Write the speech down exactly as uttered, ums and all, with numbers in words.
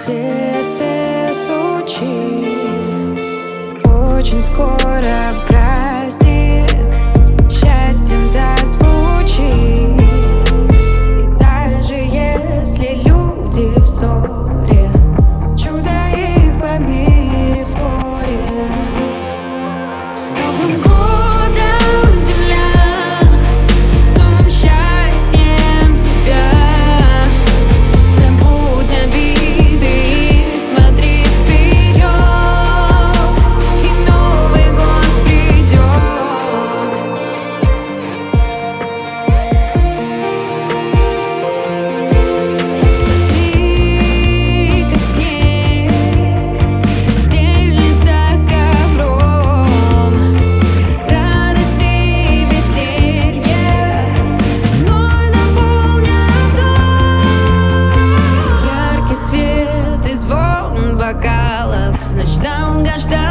сердце стучит. Очень скоро праздник счастьем зазвучит. И даже если люди в ссоре, чудо их помирит вскоре. С Новым годом, земля, с новым счастьем тебя. Забудь обиды и смотри вперед, и Новый год придет. Смотри, как снег стелится ковром радости и веселья, вновь наполнят дом. Яркий свет и звон бокалов, ночь долгожданная.